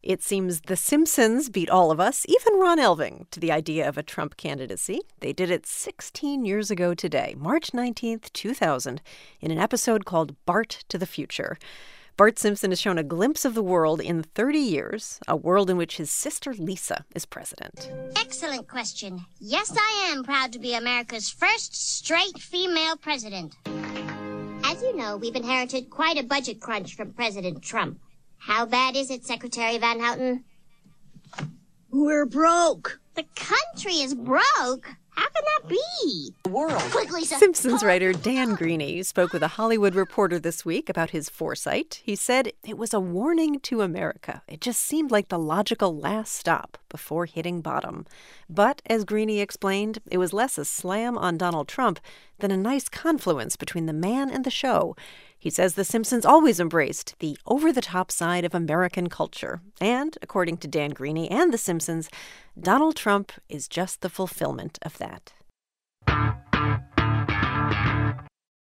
It seems The Simpsons beat all of us, even Ron Elving, to the idea of a Trump candidacy. They did it 16 years ago today, March 19th, 2000, in an episode called Bart to the Future. Bart Simpson has shown a glimpse of the world in 30 years, a world in which his sister Lisa is president. Excellent question. Yes, I am proud to be America's first straight female president. As you know, we've inherited quite a budget crunch from President Trump. How bad is it, Secretary Van Houten? We're broke. The country is broke? How can that be? The world. Quick, Lisa. Simpsons writer Dan Greaney spoke with a Hollywood Reporter this week about his foresight. He said it was a warning to America. It just seemed like the logical last stop before hitting bottom. But, as Greaney explained, it was less a slam on Donald Trump than a nice confluence between the man and the show. He says The Simpsons always embraced the over-the-top side of American culture. And, according to Dan Greaney and The Simpsons, Donald Trump is just the fulfillment of that.